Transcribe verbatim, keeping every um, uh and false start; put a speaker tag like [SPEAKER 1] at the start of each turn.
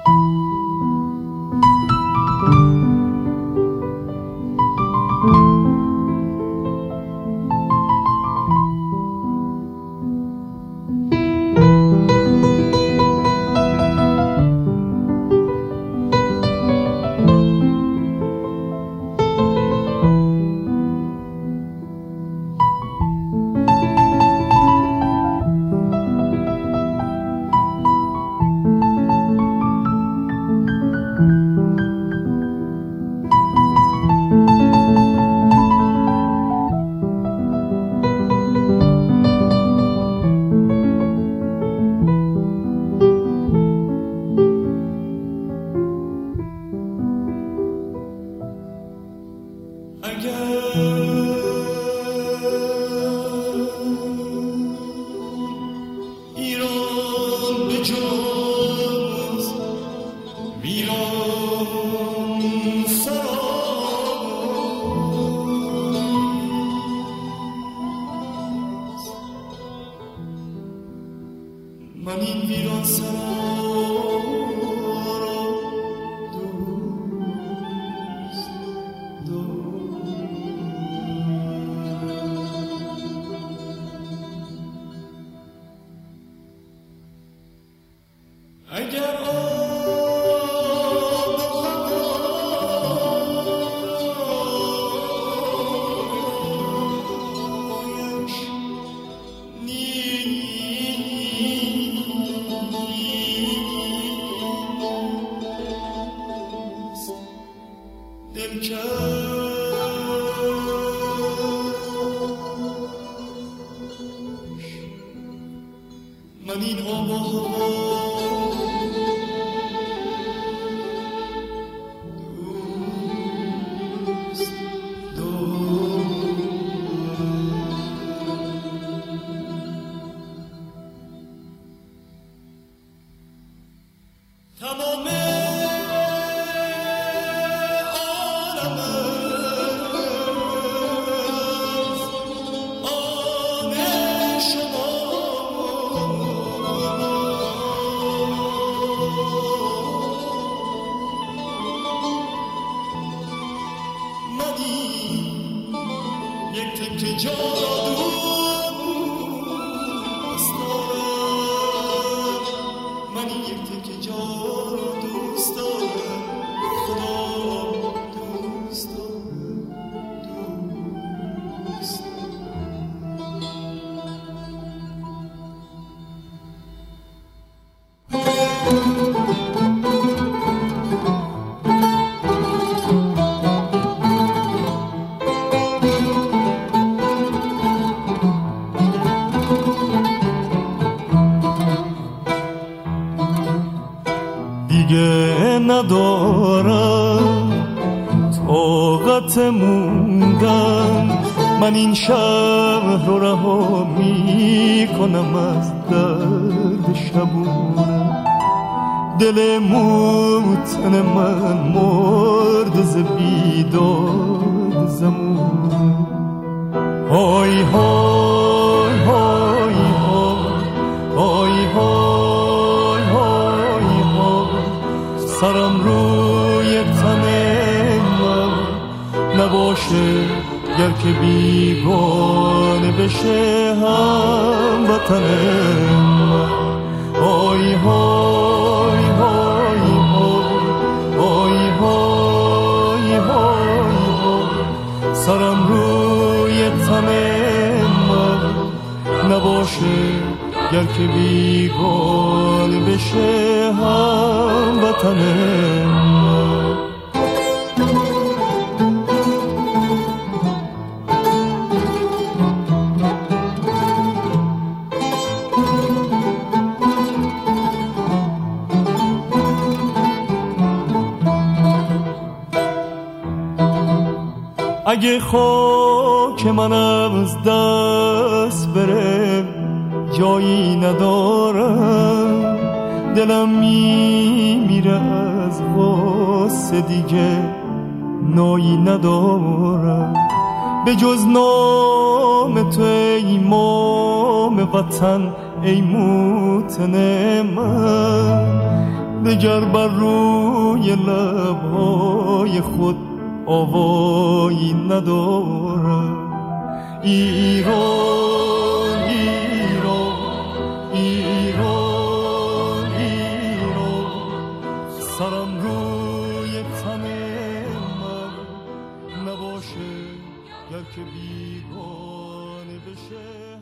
[SPEAKER 1] دیگه ندارم طاقت موندن، من این شهر رو رها می کنم از درد شبونه. دل موتن من مرد ز بیداد زمونه. های های های های های های های سرم روی تن من نباشه، گر که بیگانه بشه هم وطن من. های های های های های های سرم روی تن من نباشه، گر که بیگانه بشه هم وطن من. اگه خاک من از دست بره جایی ندارم، دلم میمیره از غصه دیگه نایی ندارم. به جز نام تو ای امام وطن ای موطن من، دگر بر روی لبهای خود آوایی ندارم. ایران ایران ایران ایران، سرم روی تن من نباشه گر که بیگانه بشه.